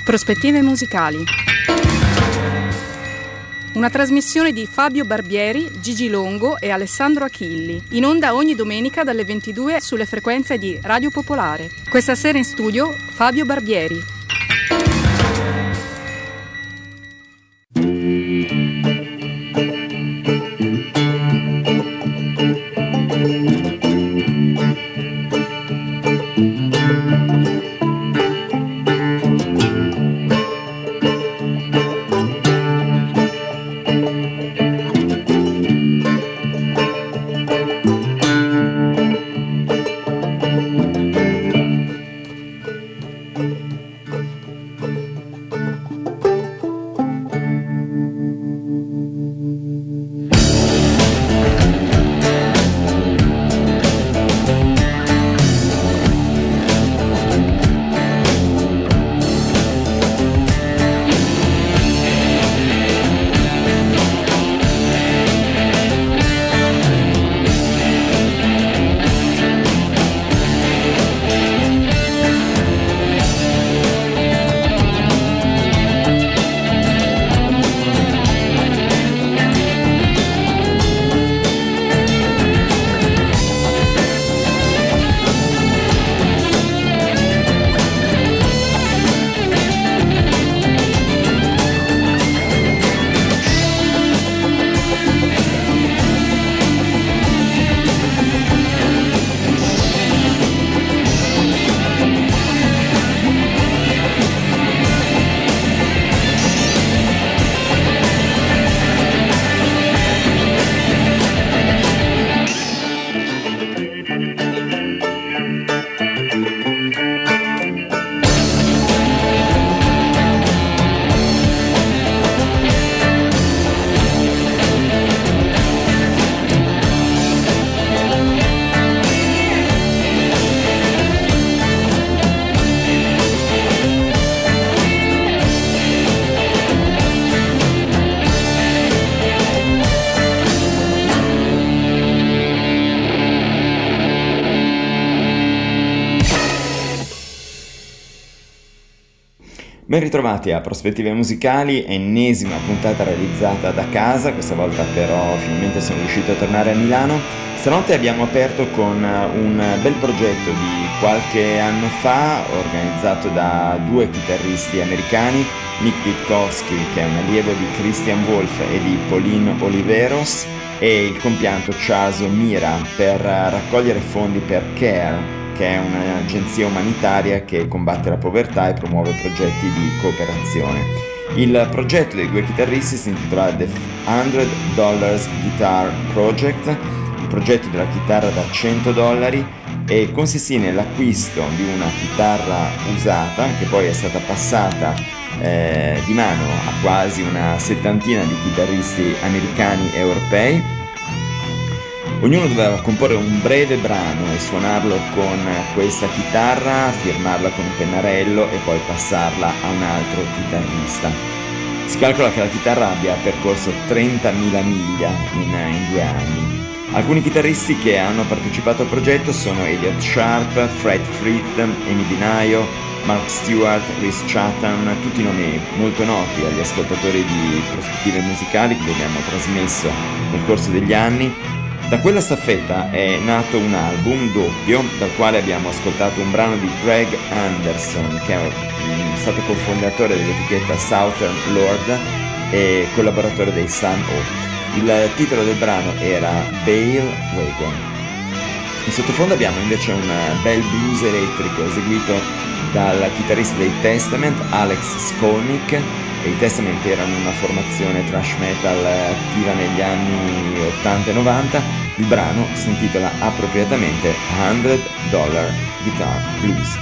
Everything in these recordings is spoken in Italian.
Prospettive musicali. Una trasmissione di Fabio Barbieri, Gigi Longo e Alessandro Achilli, in onda ogni domenica dalle 22 sulle frequenze di Radio Popolare. Questa sera in studio Fabio Barbieri. Ben ritrovati a Prospettive Musicali, ennesima puntata realizzata da casa, questa volta però finalmente sono riuscito a tornare a Milano. Stanotte abbiamo aperto con un bel progetto di qualche anno fa, organizzato da due chitarristi americani, Nick Witkowski, che è un allievo di Christian Wolf e di Pauline Oliveros, e il compianto Charles O'Meara, per raccogliere fondi per CARE, che è un'agenzia umanitaria che combatte la povertà e promuove progetti di cooperazione. Il progetto dei due chitarristi si intitola The $100 Guitar Project, il progetto della chitarra da $100, e consistì nell'acquisto di una chitarra usata che poi è stata passata di mano a quasi una settantina di chitarristi americani e europei. Ognuno doveva comporre un breve brano e suonarlo con questa chitarra, firmarla con un pennarello e poi passarla a un altro chitarrista. Si calcola che la chitarra abbia percorso 30.000 miglia in 2 anni. Alcuni chitarristi che hanno partecipato al progetto sono Elliott Sharp, Fred Frith, Amy DiNaio, Mark Stewart, Rhys Chatham, tutti nomi molto noti agli ascoltatori di Prospettive Musicali che vi abbiamo trasmesso nel corso degli anni. Da quella staffetta è nato un album doppio dal quale abbiamo ascoltato un brano di Greg Anderson, che è stato cofondatore dell'etichetta Southern Lord e collaboratore dei Sun O. Il titolo del brano era Bale Wagon. In sottofondo abbiamo invece un bel blues elettrico eseguito dal chitarrista dei Testament, Alex Skolnick. I Testament erano una formazione thrash metal attiva negli anni 80 e 90. Il brano si intitola appropriatamente $100 Guitar Blues.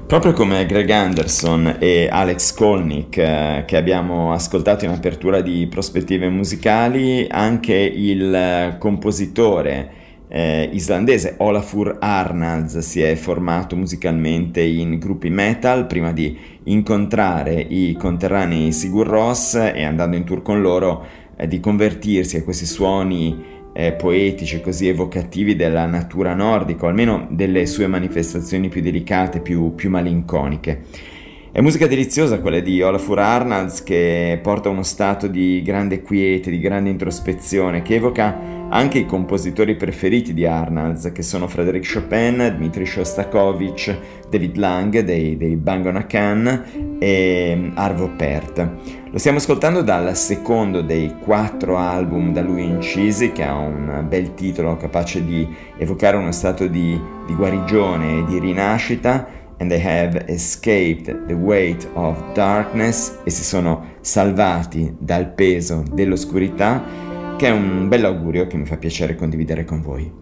Proprio come Greg Anderson e Alex Skolnick, che abbiamo ascoltato in apertura di Prospettive Musicali, anche il compositore islandese Olafur Arnalds si è formato musicalmente in gruppi metal prima di incontrare i conterranei Sigur Rós e, andando in tour con loro, di convertirsi a questi suoni poetici, così evocativi della natura nordica, o almeno delle sue manifestazioni più delicate, più malinconiche. È musica deliziosa quella di Olafur Arnalds, che porta uno stato di grande quiete, di grande introspezione, che evoca anche i compositori preferiti di Arnalds, che sono Frédéric Chopin, Dmitri Shostakovich, David Lang dei Bang on a Can e Arvo Pärt. Lo stiamo ascoltando dal secondo dei 4 album da lui incisi, che ha un bel titolo capace di evocare uno stato di guarigione e di rinascita, And They Have Escaped the Weight of Darkness, e si sono salvati dal peso dell'oscurità, che è un bell'augurio che mi fa piacere condividere con voi.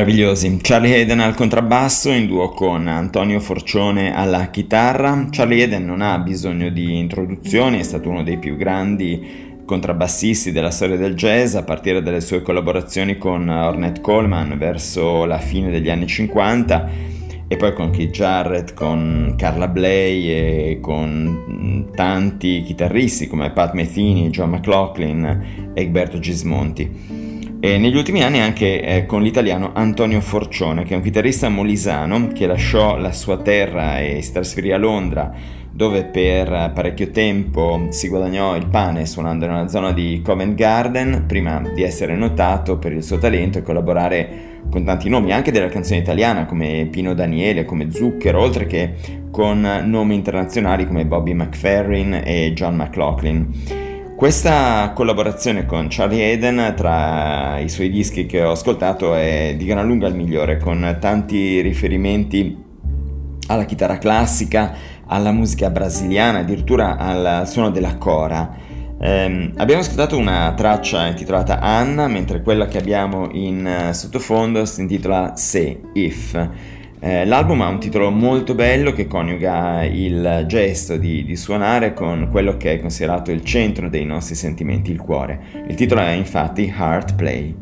Meravigliosi. Charlie Haden al contrabbasso in duo con Antonio Forcione alla chitarra. Charlie Haden non ha bisogno di introduzioni, è stato uno dei più grandi contrabbassisti della storia del jazz, a partire dalle sue collaborazioni con Ornette Coleman verso la fine degli anni 50 e poi con Keith Jarrett, con Carla Bley e con tanti chitarristi come Pat Metheny, John McLaughlin e Egberto Gismonti. E negli ultimi anni anche con l'italiano Antonio Forcione, che è un chitarrista molisano che lasciò la sua terra e si trasferì a Londra, dove per parecchio tempo si guadagnò il pane suonando nella zona di Covent Garden, prima di essere notato per il suo talento e collaborare con tanti nomi, anche della canzone italiana come Pino Daniele, come Zucchero, oltre che con nomi internazionali come Bobby McFerrin e John McLaughlin. Questa collaborazione con Charlie Haden, tra i suoi dischi che ho ascoltato, è di gran lunga il migliore, con tanti riferimenti alla chitarra classica, alla musica brasiliana, addirittura al suono della cora. Abbiamo ascoltato una traccia intitolata Anna, mentre quella che abbiamo in sottofondo si intitola Se, If. L'album ha un titolo molto bello che coniuga il gesto di suonare con quello che è considerato il centro dei nostri sentimenti, il cuore. Il titolo è infatti Heart Play.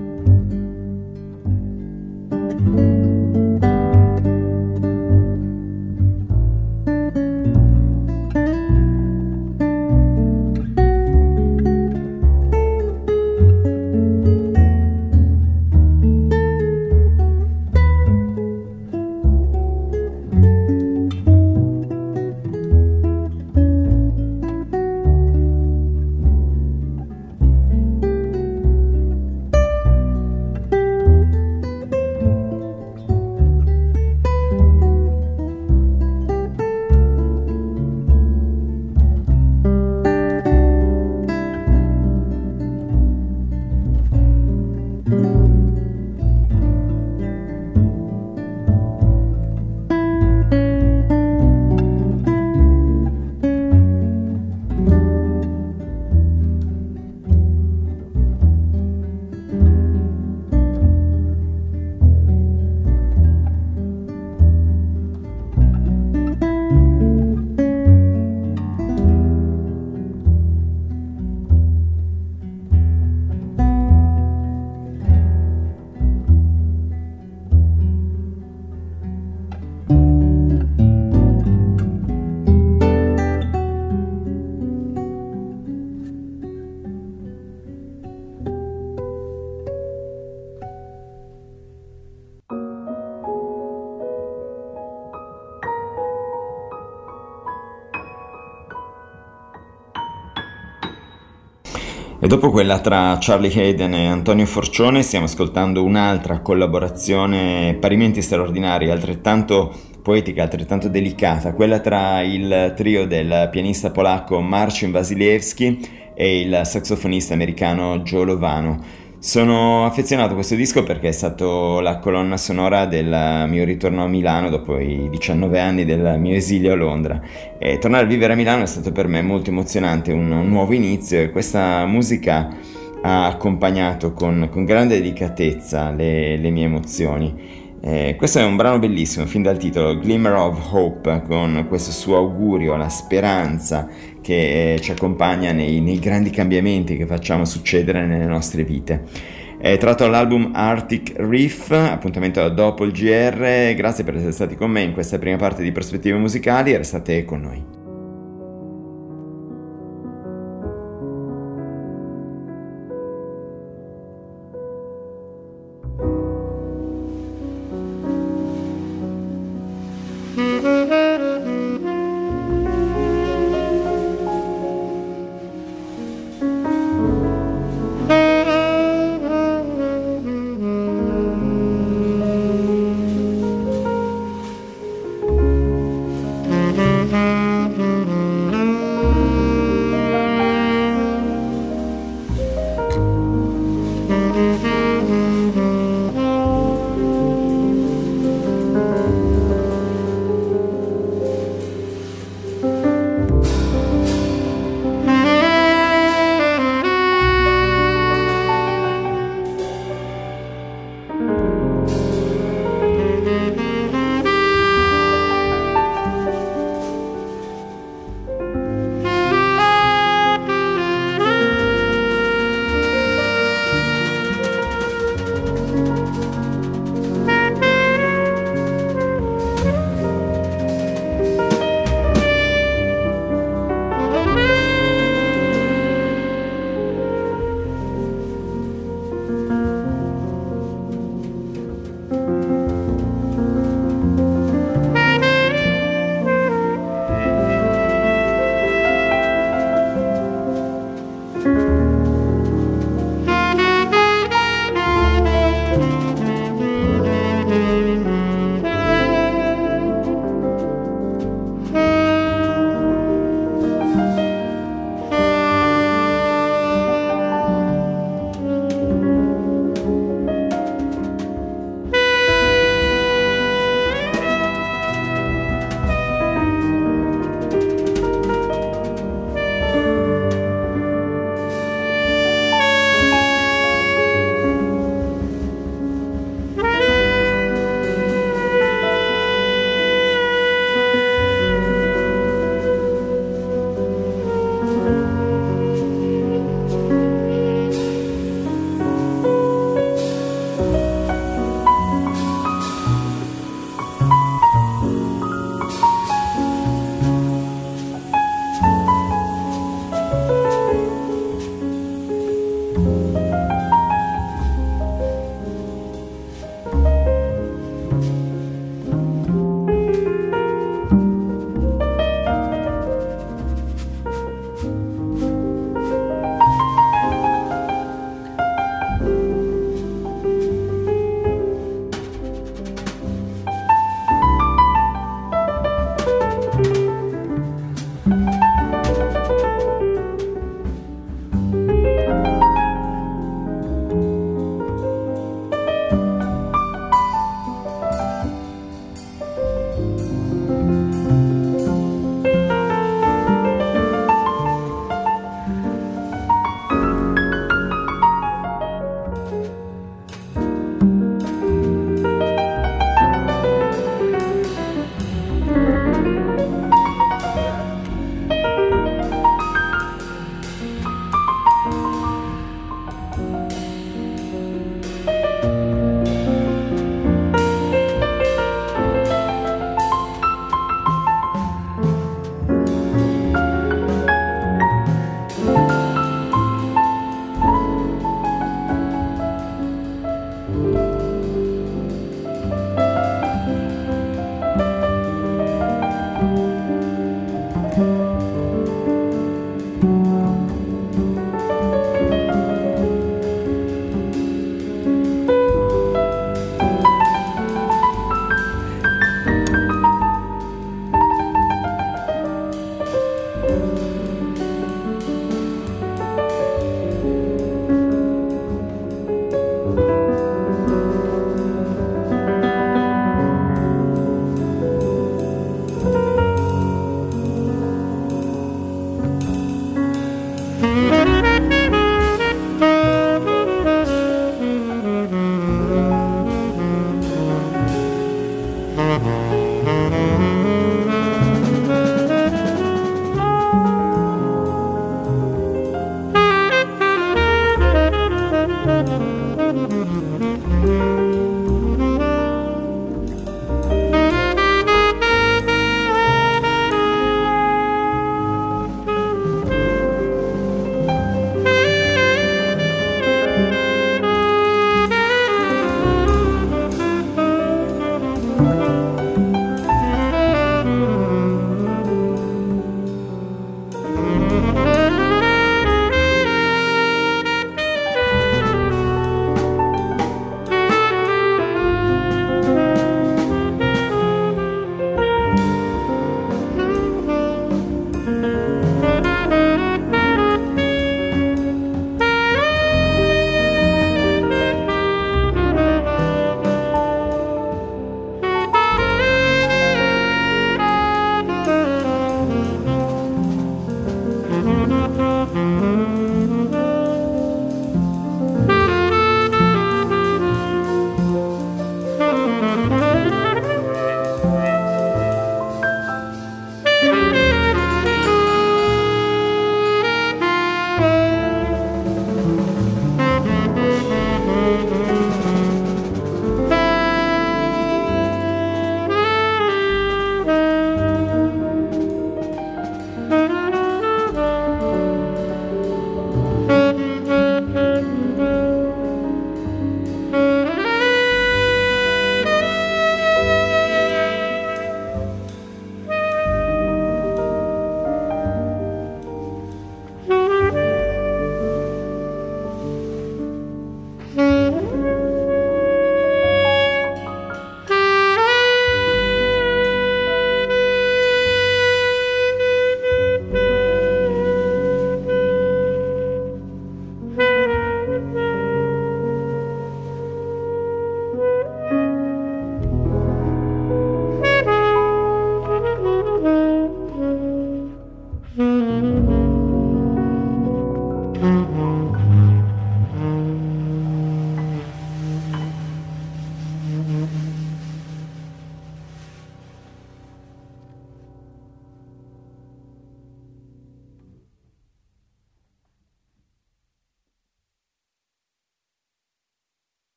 E dopo quella tra Charlie Haden e Antonio Forcione stiamo ascoltando un'altra collaborazione parimenti straordinaria, altrettanto poetica, altrettanto delicata, quella tra il trio del pianista polacco Marcin Wasilewski e il saxofonista americano Joe Lovano. Sono affezionato a questo disco perché è stato la colonna sonora del mio ritorno a Milano dopo i 19 anni del mio esilio a Londra, e tornare a vivere a Milano è stato per me molto emozionante, un nuovo inizio, e questa musica ha accompagnato con grande delicatezza le mie emozioni. Questo è un brano bellissimo, fin dal titolo, Glimmer of Hope, con questo suo augurio alla speranza che ci accompagna nei grandi cambiamenti che facciamo succedere nelle nostre vite. È tratto dall'album Arctic Reef, appuntamento dopo il GR. Grazie per essere stati con me in questa prima parte di Prospettive Musicali e restate con noi.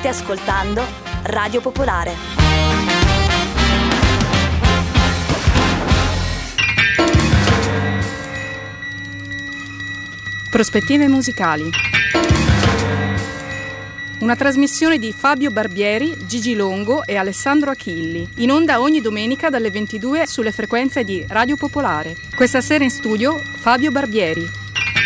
State ascoltando Radio Popolare. Prospettive musicali. Una trasmissione di Fabio Barbieri, Gigi Longo e Alessandro Achilli, in onda ogni domenica dalle 22 sulle frequenze di Radio Popolare. Questa sera in studio Fabio Barbieri.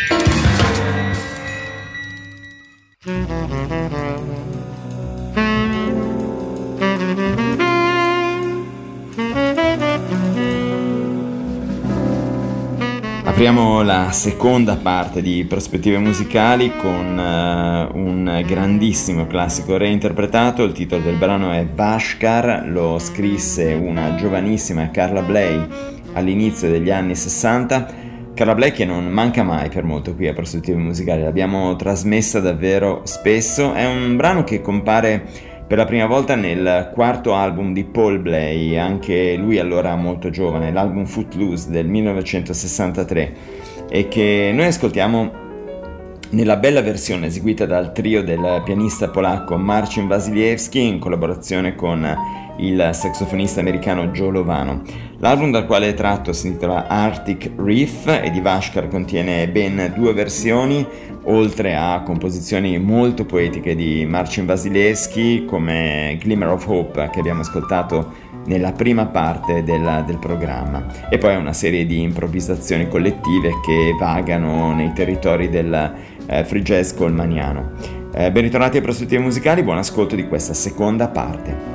Apriamo la seconda parte di Prospettive musicali con un grandissimo classico reinterpretato. Il titolo del brano è Bhaskar, lo scrisse una giovanissima Carla Bley all'inizio degli anni 60. Carla Bley che non manca mai per molto qui a Prospettive musicali, l'abbiamo trasmessa davvero spesso. È un brano che compare per la prima volta nel quarto album di Paul Bley, anche lui allora molto giovane, l'album Footloose del 1963, e che noi ascoltiamo nella bella versione eseguita dal trio del pianista polacco Marcin Wasiliewski in collaborazione con il sassofonista americano Joe Lovano. L'album dal quale è tratto si intitola Arctic Reef e di Bhaskar contiene ben 2 versioni, oltre a composizioni molto poetiche di Marcin Wasiliewski come Glimmer of Hope che abbiamo ascoltato nella prima parte del programma, e poi una serie di improvvisazioni collettive che vagano nei territori del free jazz colmaniano. Ben ritornati ai Prospettive musicali, buon ascolto di questa seconda parte.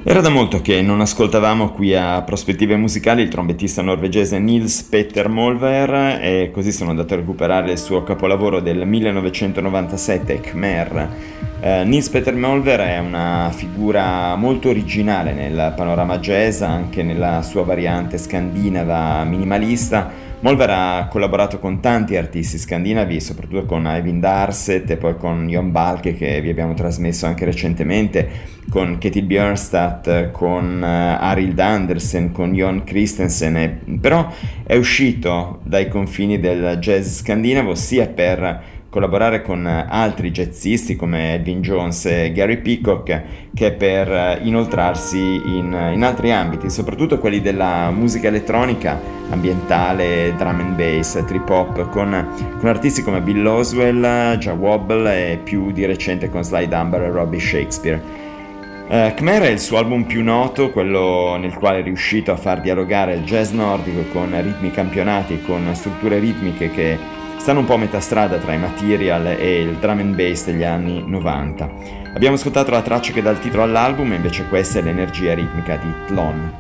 Era da molto che non ascoltavamo qui a Prospettive Musicali il trombettista norvegese Nils Petter Molvær, e così sono andato a recuperare il suo capolavoro del 1997, Khmer. Nils Petter Molvær è una figura molto originale nel panorama jazz, anche nella sua variante scandinava minimalista. Molvær ha collaborato con tanti artisti scandinavi, soprattutto con Eivind Darset e poi con Jon Balke, che vi abbiamo trasmesso anche recentemente, con Ketil Bjørnstad, con Arild Andersen, con Jon Christensen, però è uscito dai confini del jazz scandinavo sia per collaborare con altri jazzisti come Elvin Jones e Gary Peacock, che per inoltrarsi in altri ambiti, soprattutto quelli della musica elettronica, ambientale, drum and bass, trip hop, con artisti come Bill Laswell, Ja Wobble e più di recente con Sly Dunbar e Robbie Shakespeare. Khmer è il suo album più noto, quello nel quale è riuscito a far dialogare il jazz nordico con ritmi campionati, con strutture ritmiche che stanno un po' a metà strada tra i Material e il drum and bass degli anni 90. Abbiamo ascoltato la traccia che dà il titolo all'album, e invece questa è l'energia ritmica di Tlon.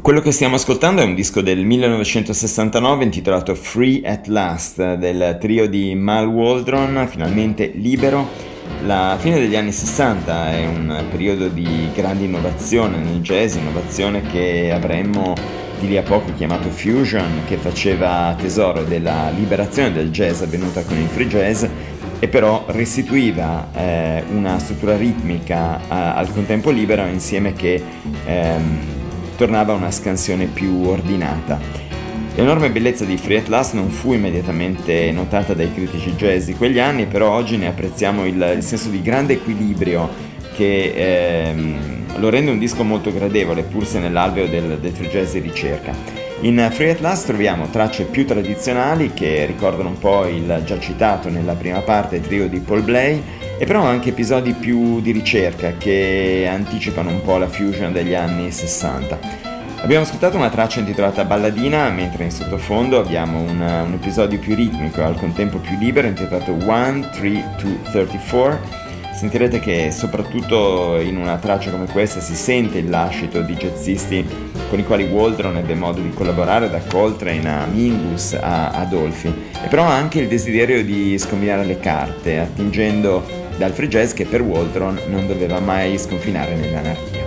Quello che stiamo ascoltando è un disco del 1969 intitolato Free at Last del trio di Mal Waldron, finalmente libero. La fine degli anni 60 è un periodo di grande innovazione nel jazz, innovazione che avremmo di lì a poco chiamato fusion, che faceva tesoro della liberazione del jazz avvenuta con il free jazz e però restituiva una struttura ritmica al contempo libera, insieme che tornava a una scansione più ordinata. L'enorme bellezza di Free at Last non fu immediatamente notata dai critici jazz di quegli anni, però oggi ne apprezziamo il senso di grande equilibrio che lo rende un disco molto gradevole, pur se nell'alveo del free jazz di ricerca. In Free at Last troviamo tracce più tradizionali che ricordano un po' il già citato nella prima parte trio di Paul Bley, e però anche episodi più di ricerca che anticipano un po' la fusion degli anni 60. Abbiamo ascoltato una traccia intitolata Balladina, mentre in sottofondo abbiamo un episodio più ritmico e al contempo più libero intitolato 1, 3, 2, 34. Sentirete che soprattutto in una traccia come questa si sente il lascito di jazzisti con i quali Waldron ebbe modo di collaborare, da Coltrane a Mingus a Adolfi, e però anche il desiderio di scombinare le carte, attingendo dal free jazz che per Waldron non doveva mai sconfinare nell'anarchia.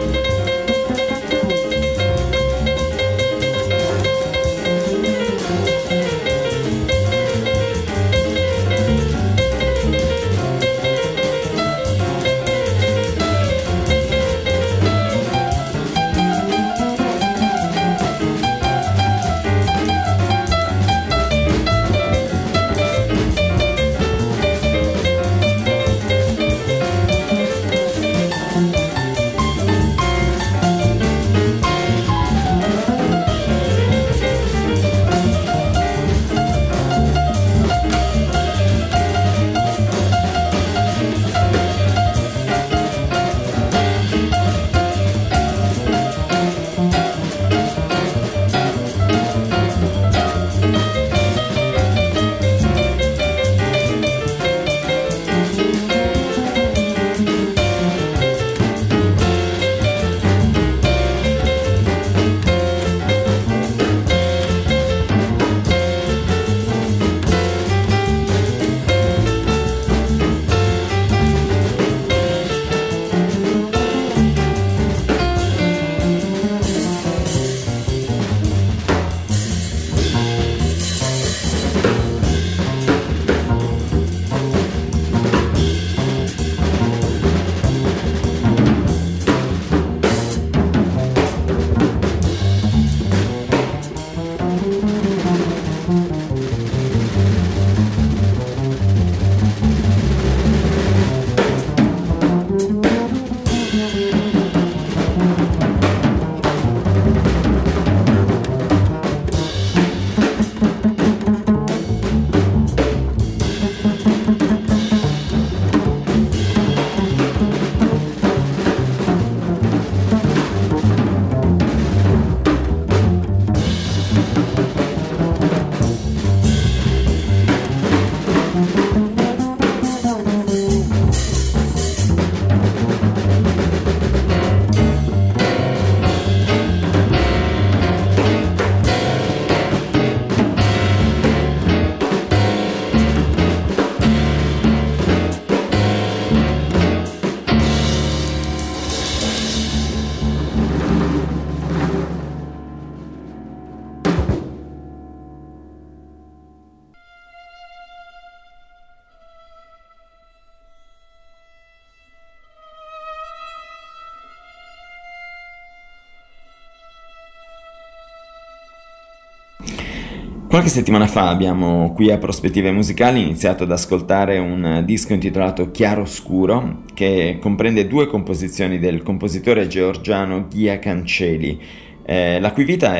Qualche settimana fa abbiamo qui a Prospettive Musicali iniziato ad ascoltare un disco intitolato Chiaroscuro, che comprende due composizioni del compositore georgiano Ghia Canceli, la cui vita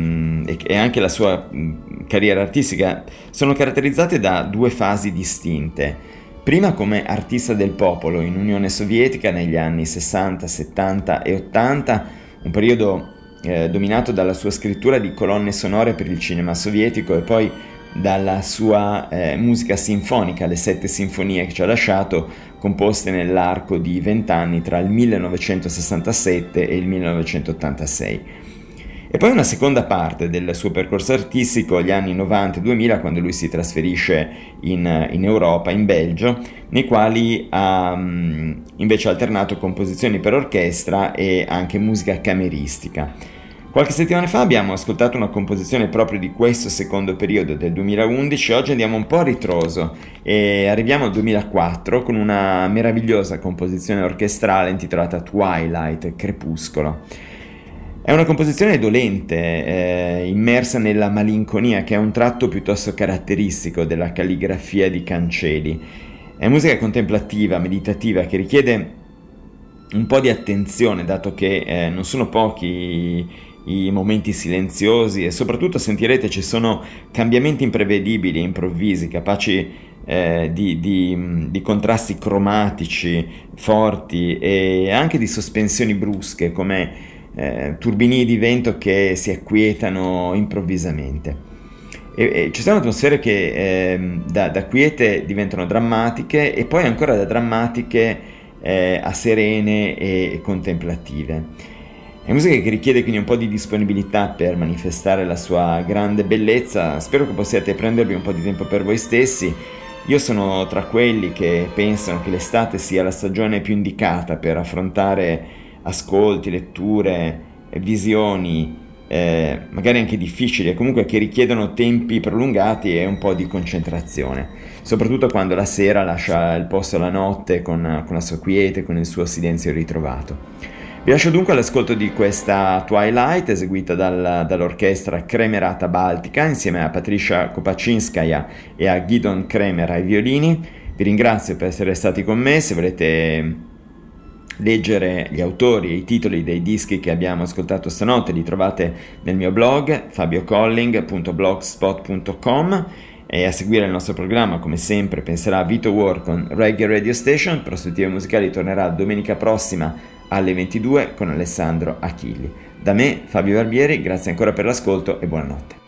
e anche la sua carriera artistica sono caratterizzate da due fasi distinte. Prima come artista del popolo in Unione Sovietica negli anni 60, 70 e 80, un periodo dominato dalla sua scrittura di colonne sonore per il cinema sovietico e poi dalla sua musica sinfonica, le 7 sinfonie che ci ha lasciato, composte nell'arco di 20 anni tra il 1967 e il 1986. E poi una seconda parte del suo percorso artistico, gli anni 90 e 2000, quando lui si trasferisce in Europa, in Belgio, nei quali ha invece alternato composizioni per orchestra e anche musica cameristica. Qualche settimana fa abbiamo ascoltato una composizione proprio di questo secondo periodo del 2011, oggi andiamo un po' a ritroso e arriviamo al 2004 con una meravigliosa composizione orchestrale intitolata Twilight, Crepuscolo. È una composizione dolente, immersa nella malinconia, che è un tratto piuttosto caratteristico della calligrafia di Canceli. È musica contemplativa, meditativa, che richiede un po' di attenzione, dato che non sono pochi i momenti silenziosi e soprattutto sentirete ci sono cambiamenti imprevedibili, improvvisi, capaci di contrasti cromatici forti e anche di sospensioni brusche, come turbini di vento che si acquietano improvvisamente. E ci sono atmosfere che da quiete diventano drammatiche e poi ancora da drammatiche a serene e contemplative. È musica che richiede quindi un po' di disponibilità per manifestare la sua grande bellezza. Spero che possiate prendervi un po' di tempo per voi stessi. Io sono tra quelli che pensano che l'estate sia la stagione più indicata per affrontare ascolti, letture, visioni, magari anche difficili, e comunque che richiedono tempi prolungati e un po' di concentrazione, soprattutto quando la sera lascia il posto alla notte con la sua quiete, con il suo silenzio ritrovato. Vi lascio dunque all'ascolto di questa Twilight eseguita dall'orchestra Kremerata Baltica insieme a Patricia Kopaczynskaja e a Gidon Kremer ai violini. Vi ringrazio per essere stati con me. Se volete leggere gli autori e i titoli dei dischi che abbiamo ascoltato stanotte li trovate nel mio blog fabiocolling.blogspot.com, e a seguire il nostro programma come sempre penserà Vito War con Reggae Radio Station. Prospettive Musicali tornerà domenica prossima alle 22 con Alessandro Achilli. Da me, Fabio Barbieri, grazie ancora per l'ascolto e buonanotte.